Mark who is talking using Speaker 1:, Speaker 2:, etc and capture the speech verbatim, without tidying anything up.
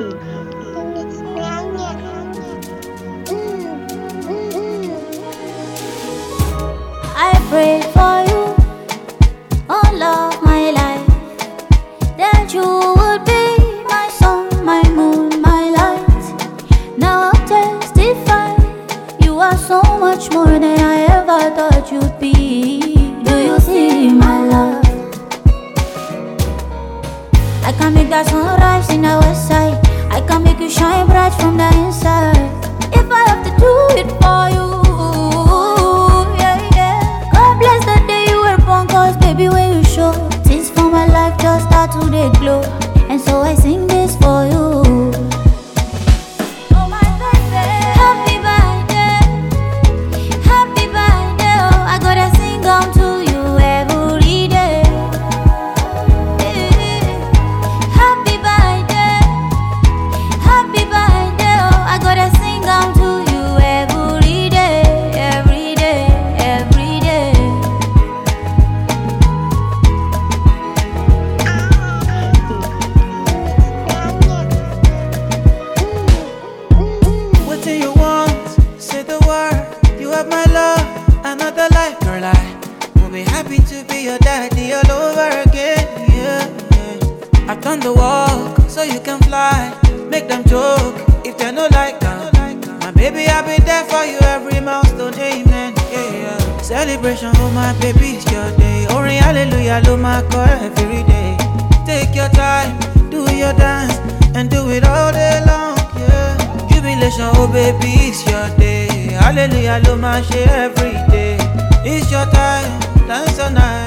Speaker 1: I prayed for you all of my life, that you would be my sun, my moon, my light. Now I'll testify, you are so much more than I ever thought you'd be. Do you see my love? I can make that sunrise in the west side, I can make you shine bright from the inside. If I have to do it for you, bless the day you were born, cause baby when you show, things for my life just start to they glow. And so I sing this for you. Oh my baby, happy birthday, happy birthday. Oh, I gotta sing on to you every day. Happy birthday, happy birthday. Oh, I gotta sing on to you every day, every day, every day.
Speaker 2: What do you want? Say the word. You have my love, another life, girl. I will be happy to be your daddy all over again. Yeah, yeah. I've done the walk so you can fly. Make them joke if they no like that. My baby, I'll be there for you every milestone. Amen. Yeah, yeah. Celebration, oh my baby, it's your day. Ori hallelujah, lo my core every day. Take your time, do your dance, and do it all day long. Yeah. Jubilation, oh baby, it's your day. Hallelujah, lo my share every day. It's your time, dance all night.